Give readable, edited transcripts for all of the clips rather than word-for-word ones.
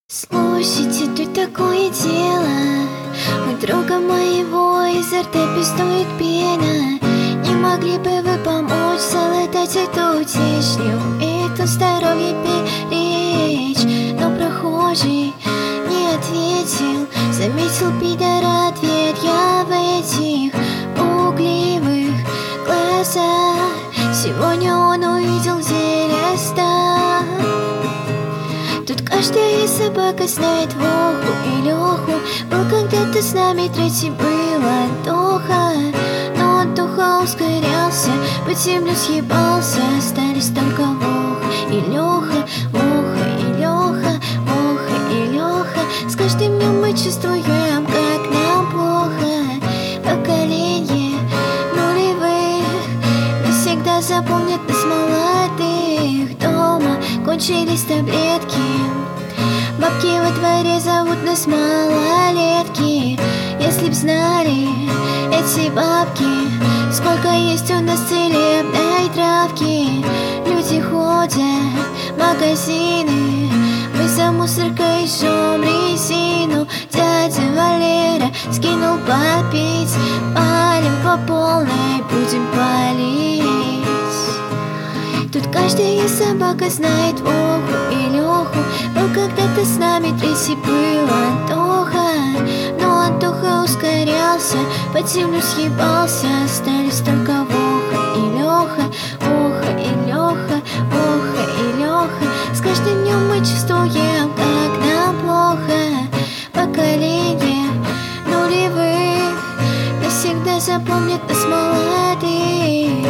Слушайте, тут такое дело. У друга моего изо рта пиздует пена. Не могли бы вы помочь залатать эту течню, это здоровье беречь? Но прохожий не ответил, заметил пидора ответ. Я в этих пугливых глазах сегодня он увидел зелеста. Тут каждая собака знает Воху и Леху. Был когда-то с нами третий, был Антоха. Но Антоха ускорялся, под землю съебался. Остались только Воха и Леха, Воха и Леха, Воха и Леха. С каждым днем мы чувствуем, как нам плохо. Поколение нулевых навсегда запомнят нас молодых. Дома кончились таблетки, бабки во дворе зовут нас малолетки. Если б знали эти бабки, сколько есть у нас целебной травки. Люди ходят в магазины, мы за мусоркой жжем резину. Дядя Валера скинул попить, палим по полной, будем палить. Тут каждая собака знает Воху и Леху. Был когда-то с нами третий, был Антоха. Но Антоха ускорялся, под землю съебался. Остались только Воха и Леха, Воха и Леха, Воха и Леха. С каждым днем мы чувствуем, как нам плохо. Поколение нулевых навсегда запомнят нас молодых.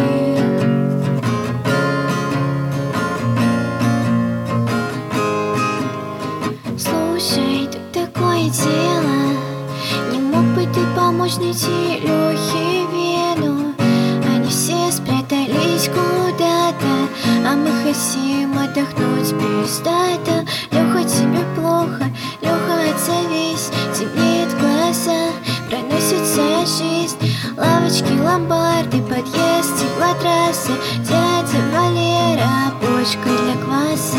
Слушай, тут такое дело. Не мог бы ты помочь найти Лехе вену? Они все спрятались куда-то, а мы хотим отдохнуть без дата. Леха, тебе плохо, Леха, отзовись. Темнеет в глазах, проносится жизнь. Лавочки, ломбарды, подъезд, теплотрасса. Дядя Валера, бочка для кваса.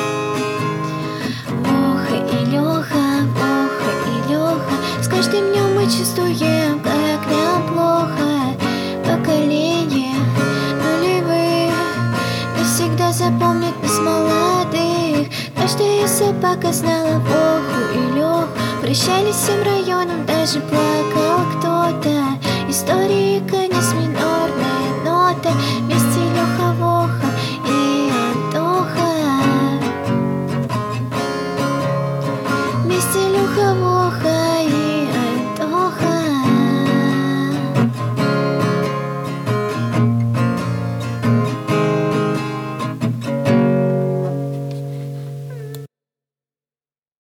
Леха, Воха и Леха. С каждым днем мы чувствуем, как нам плохо. Поколение нулевых навсегда запомнит нас молодых. Каждая собака знала Воху и Леху. Прощались всем районам, даже плакал кто-то. Истории конец, минорная нота. Вместе Леха, Воха и Антоха. Вместе Леха.